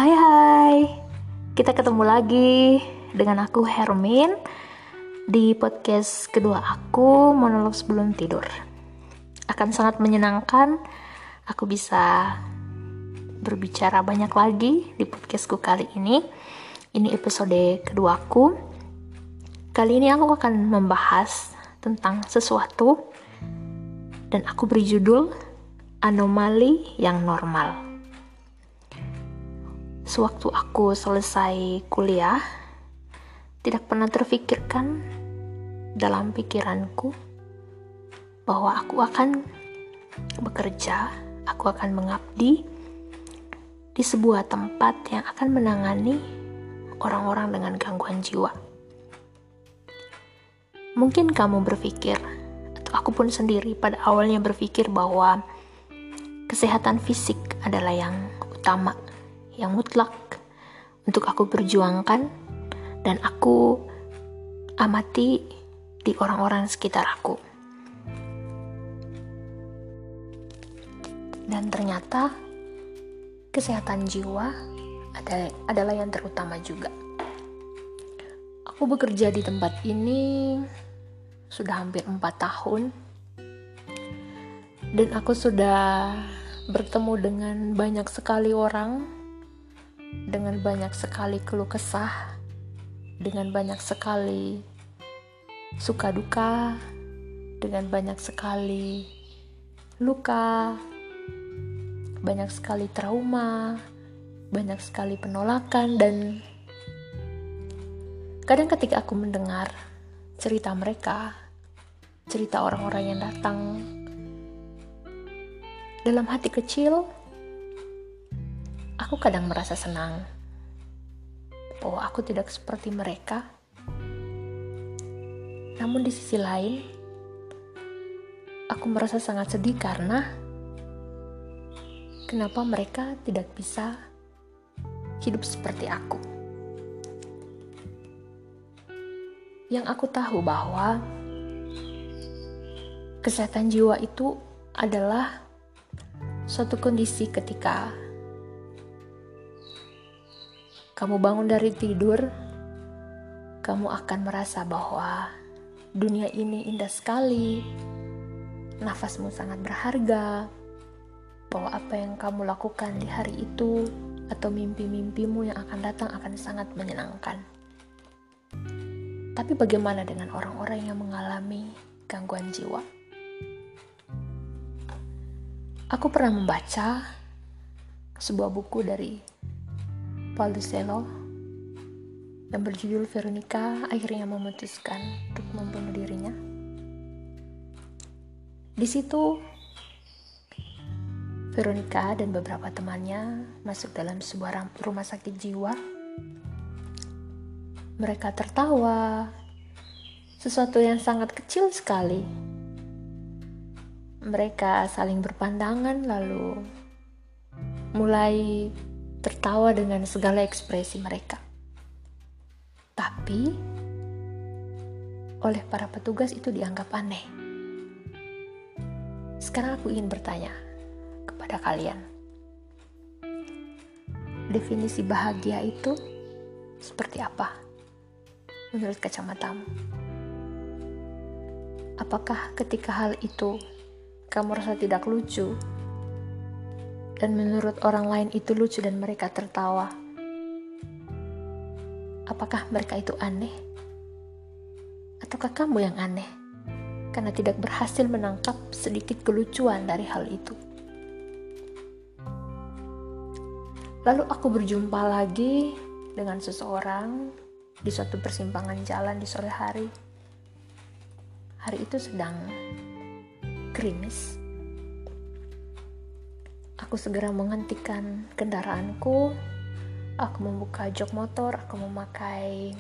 Hai, kita ketemu lagi dengan aku Hermin di podcast kedua aku, Monolog Sebelum Tidur. Akan sangat menyenangkan aku bisa berbicara banyak lagi di podcastku kali ini. Ini episode kedua aku. Kali ini aku akan membahas tentang sesuatu dan aku beri judul Anomali yang Normal. Sewaktu aku selesai kuliah, tidak pernah terfikirkan dalam pikiranku bahwa aku akan bekerja, aku akan mengabdi di sebuah tempat yang akan menangani orang-orang dengan gangguan jiwa. Mungkin kamu berpikir, atau aku pun sendiri pada awalnya berpikir bahwa kesehatan fisik adalah yang utama, yang mutlak untuk aku perjuangkan dan aku amati di orang-orang sekitar aku. Dan ternyata kesehatan jiwa adalah yang terutama juga. Aku bekerja di tempat ini sudah hampir 4 tahun dan aku sudah bertemu dengan banyak sekali orang, dengan banyak sekali keluh kesah, dengan banyak sekali suka duka, dengan banyak sekali luka, banyak sekali trauma, banyak sekali penolakan. Dan kadang ketika aku mendengar cerita mereka, cerita orang-orang yang datang, dalam hati kecil aku kadang merasa senang bahwa aku tidak seperti mereka. Namun di sisi lain, aku merasa sangat sedih karena kenapa mereka tidak bisa hidup seperti aku. Yang aku tahu bahwa kesehatan jiwa itu adalah suatu kondisi ketika kamu bangun dari tidur, kamu akan merasa bahwa dunia ini indah sekali, nafasmu sangat berharga, bahwa apa yang kamu lakukan di hari itu atau mimpi-mimpimu yang akan datang akan sangat menyenangkan. Tapi bagaimana dengan orang-orang yang mengalami gangguan jiwa? Aku pernah membaca sebuah buku dari Paul Coelho yang berjudul Veronica akhirnya memutuskan untuk membunuh dirinya. Di situ Veronica dan beberapa temannya masuk dalam sebuah rumah sakit jiwa. Mereka tertawa, sesuatu yang sangat kecil sekali. Mereka saling berpandangan lalu mulai tertawa dengan segala ekspresi mereka. Tapi oleh para petugas itu dianggap aneh. Sekarang aku ingin bertanya kepada kalian, definisi bahagia itu seperti apa menurut kacamatamu? Apakah ketika hal itu kamu rasa tidak lucu, dan menurut orang lain itu lucu dan mereka tertawa? Apakah mereka itu aneh? Ataukah kamu yang aneh karena tidak berhasil menangkap sedikit kelucuan dari hal itu? Lalu aku berjumpa lagi dengan seseorang di suatu persimpangan jalan di sore hari. Hari itu sedang gerimis. Aku segera menghentikan kendaraanku, aku membuka jok motor, aku memakai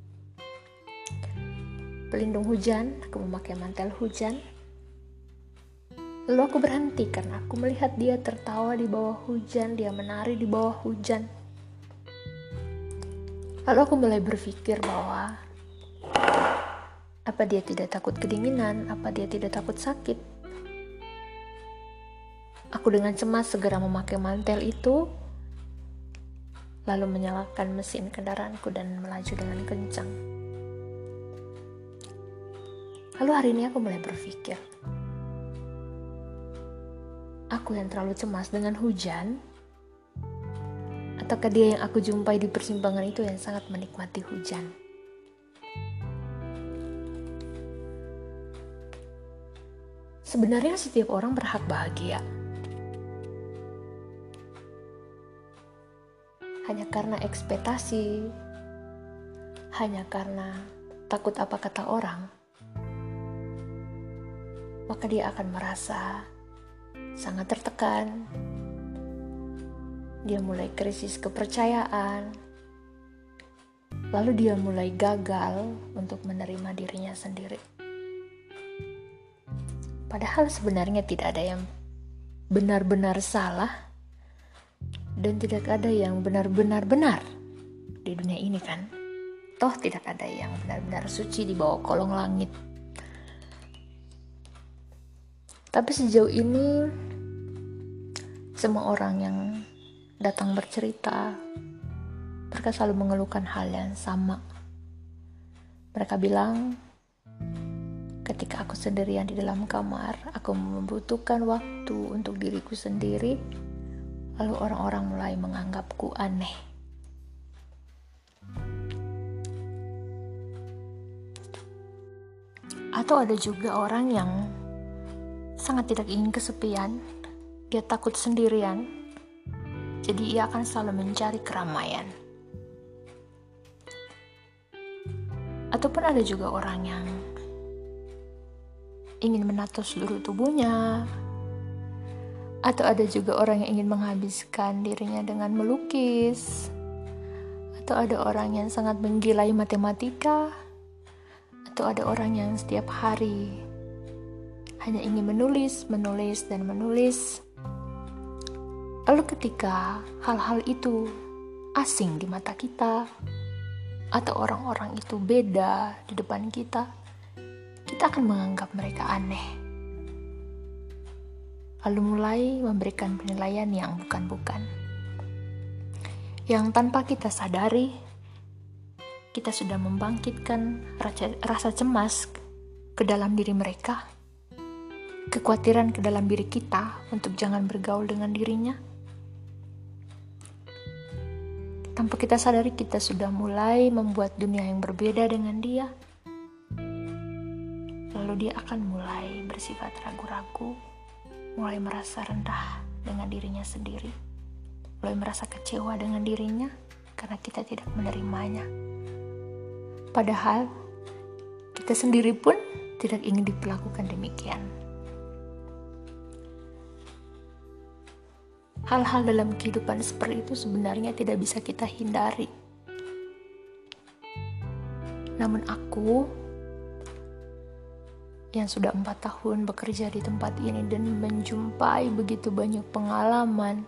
pelindung hujan, aku memakai mantel hujan. Lalu aku berhenti karena aku melihat dia tertawa di bawah hujan, dia menari di bawah hujan. Lalu aku mulai berpikir bahwa apa dia tidak takut kedinginan, apa dia tidak takut sakit. Aku dengan cemas segera memakai mantel itu lalu menyalakan mesin kendaraanku dan melaju dengan kencang. Lalu hari ini aku mulai berpikir, aku yang terlalu cemas dengan hujan, ataukah dia yang aku jumpai di persimpangan itu yang sangat menikmati hujan? Sebenarnya setiap orang berhak bahagia. Hanya karena ekspektasi, hanya karena takut apa kata orang, maka dia akan merasa sangat tertekan. Dia mulai krisis kepercayaan, lalu dia mulai gagal untuk menerima dirinya sendiri. Padahal sebenarnya tidak ada yang benar-benar salah dan tidak ada yang benar-benar benar di dunia ini kan. Toh tidak ada yang benar-benar suci di bawah kolong langit. Tapi sejauh ini semua orang yang datang bercerita, mereka selalu mengeluhkan hal yang sama. Mereka bilang, ketika aku sendirian di dalam kamar, aku membutuhkan waktu untuk diriku sendiri, lalu orang-orang mulai menganggapku aneh. Atau ada juga orang yang sangat tidak ingin kesepian, dia takut sendirian, jadi ia akan selalu mencari keramaian. Ataupun ada juga orang yang ingin menato seluruh tubuhnya, atau ada juga orang yang ingin menghabiskan dirinya dengan melukis, atau ada orang yang sangat menggilai matematika, atau ada orang yang setiap hari hanya ingin menulis. Lalu ketika hal-hal itu asing di mata kita, atau orang-orang itu beda di depan kita, kita akan menganggap mereka aneh. Lalu mulai memberikan penilaian yang bukan-bukan. Yang tanpa kita sadari, kita sudah membangkitkan rasa cemas ke dalam diri mereka, kekhawatiran ke dalam diri kita untuk jangan bergaul dengan dirinya. Tanpa kita sadari, kita sudah mulai membuat dunia yang berbeda dengan dia. Lalu dia akan mulai bersifat ragu-ragu, mulai merasa rendah dengan dirinya sendiri, mulai merasa kecewa dengan dirinya karena kita tidak menerimanya. Padahal kita sendiri pun tidak ingin diperlakukan demikian. Hal-hal dalam kehidupan seperti itu sebenarnya tidak bisa kita hindari. Namun aku yang sudah 4 tahun bekerja di tempat ini dan menjumpai begitu banyak pengalaman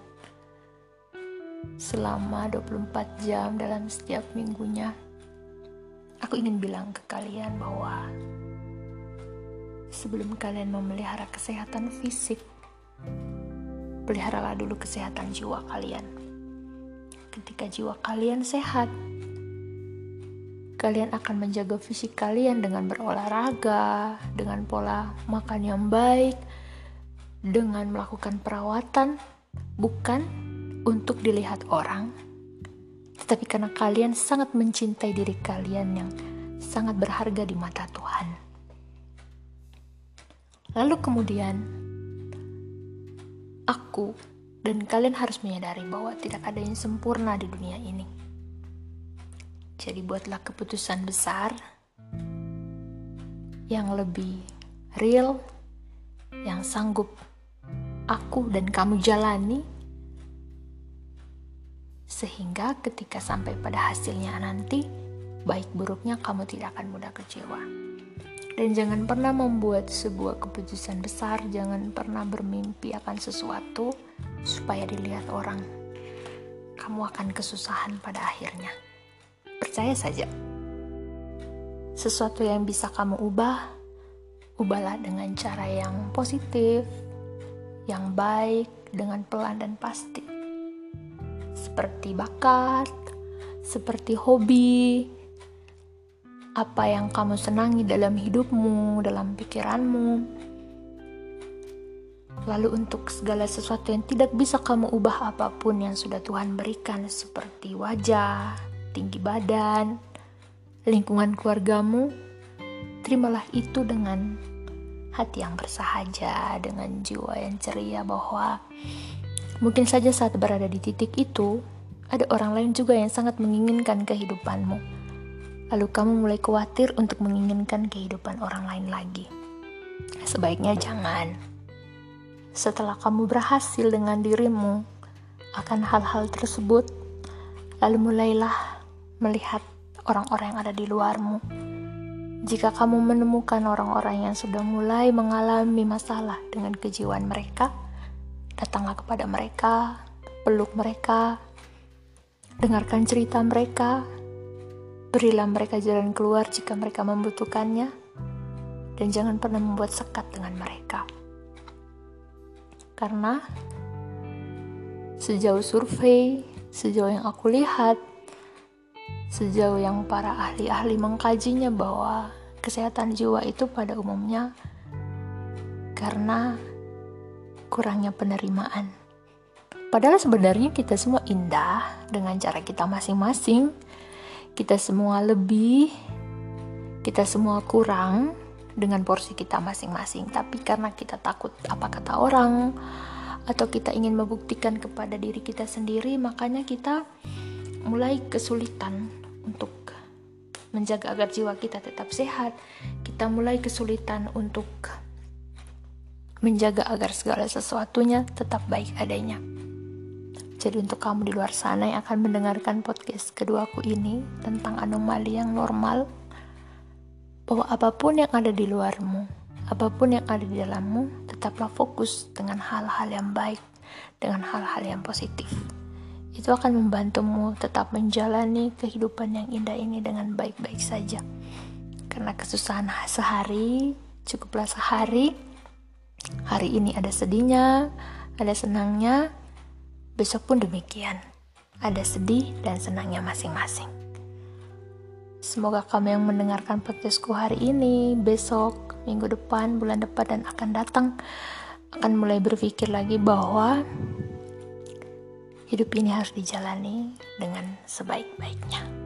selama 24 jam dalam setiap minggunya, aku ingin bilang ke kalian bahwa sebelum kalian memelihara kesehatan fisik, peliharalah dulu kesehatan jiwa kalian. Ketika jiwa kalian sehat, kalian akan menjaga fisik kalian dengan berolahraga, dengan pola makan yang baik, dengan melakukan perawatan, bukan untuk dilihat orang, tetapi karena kalian sangat mencintai diri kalian yang sangat berharga di mata Tuhan. Lalu kemudian, aku dan kalian harus menyadari bahwa tidak ada yang sempurna di dunia ini. Jadi buatlah keputusan besar yang lebih real, yang sanggup aku dan kamu jalani, sehingga ketika sampai pada hasilnya nanti, baik buruknya kamu tidak akan mudah kecewa. Dan jangan pernah membuat sebuah keputusan besar, jangan pernah bermimpi akan sesuatu supaya dilihat orang. Kamu akan kesusahan pada akhirnya. Percaya saja. Sesuatu yang bisa kamu ubahlah dengan cara yang positif, yang baik, dengan pelan dan pasti. seperti bakat, seperti hobi, apa yang kamu senangi dalam hidupmu, dalam pikiranmu. Lalu untuk segala sesuatu yang tidak bisa kamu ubah, apapun yang sudah Tuhan berikan, seperti wajah, tinggi badan, lingkungan keluargamu, terimalah itu dengan hati yang bersahaja, dengan jiwa yang ceria, bahwa mungkin saja saat berada di titik itu, ada orang lain juga yang sangat menginginkan kehidupanmu. Lalu kamu mulai khawatir untuk menginginkan kehidupan orang lain lagi. Sebaiknya jangan. Setelah kamu berhasil dengan dirimu akan hal-hal tersebut, lalu mulailah melihat orang-orang yang ada di luarmu. Jika kamu menemukan orang-orang yang sudah mulai mengalami masalah dengan kejiwaan mereka, datanglah kepada mereka, peluk mereka, dengarkan cerita mereka, berilah mereka jalan keluar jika mereka membutuhkannya, dan jangan pernah membuat sekat dengan mereka. Karena sejauh survei, sejauh yang aku lihat, sejauh yang para ahli-ahli mengkajinya, bahwa kesehatan jiwa itu pada umumnya karena kurangnya penerimaan. Padahal sebenarnya kita semua indah dengan cara kita masing-masing. Kita semua lebih, kita semua kurang dengan porsi kita masing-masing. Tapi karena kita takut apa kata orang, atau kita ingin membuktikan kepada diri kita sendiri, makanya kita mulai kesulitan untuk menjaga agar jiwa kita tetap sehat. Kita mulai kesulitan untuk menjaga agar segala sesuatunya tetap baik adanya. Jadi untuk kamu di luar sana yang akan mendengarkan podcast keduaku ini tentang anomali yang normal, bahwa apapun yang ada di luarmu, apapun yang ada di dalammu, tetaplah fokus dengan hal-hal yang baik, dengan hal-hal yang positif. Itu akan membantumu tetap menjalani kehidupan yang indah ini dengan baik-baik saja. Karena kesusahan sehari, cukuplah sehari. Hari ini ada sedihnya, ada senangnya, besok pun demikian. Ada sedih dan senangnya masing-masing. Semoga kamu yang mendengarkan podcastku hari ini, besok, minggu depan, bulan depan, dan akan datang, akan mulai berpikir lagi bahwa hidup ini harus dijalani dengan sebaik-baiknya.